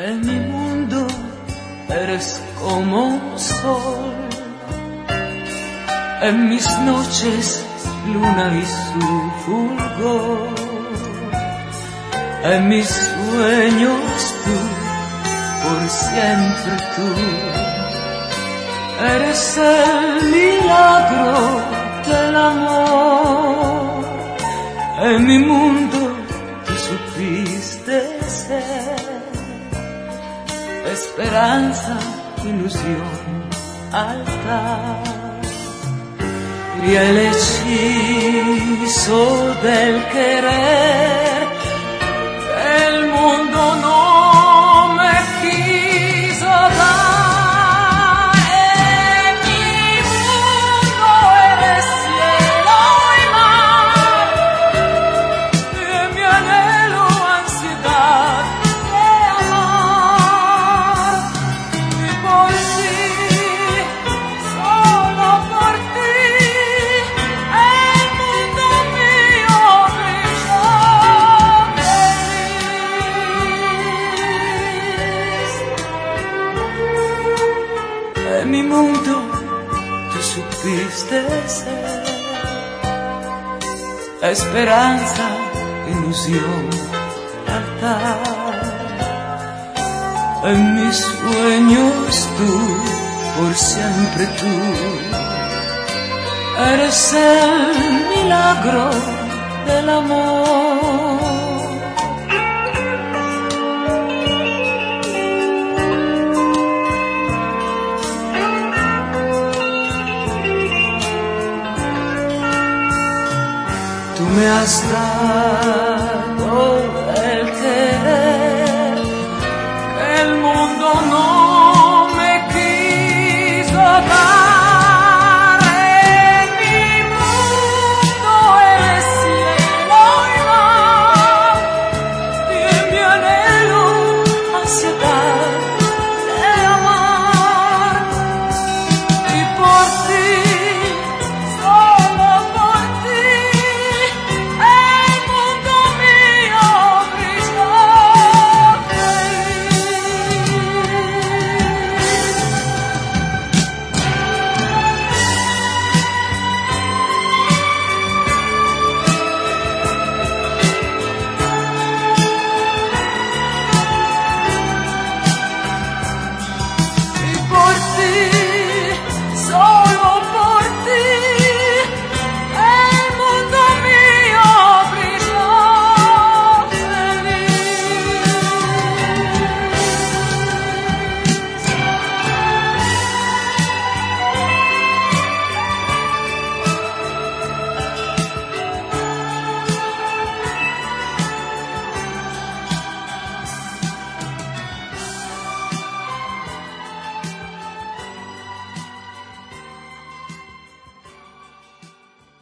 En mi mundo eres como un sol, en mis noches luna y su fulgor, en mis sueños tú, por siempre tú, eres el milagro del amor. En mi mundo tú supiste ser esperanza, ilusión, altar, y el hechizo del querer. El mundo no me quiso dar. En mi mundo eres cielo y mar, y en mi anhelo ansiedad de amar. Y por ti, solo por ti, el mundo mío brilla feliz. En mi mundo tú supiste ser esperanza, ilusión, altar. En mis sueños tú, por siempre tú, eres el milagro del amor. Tú me has dado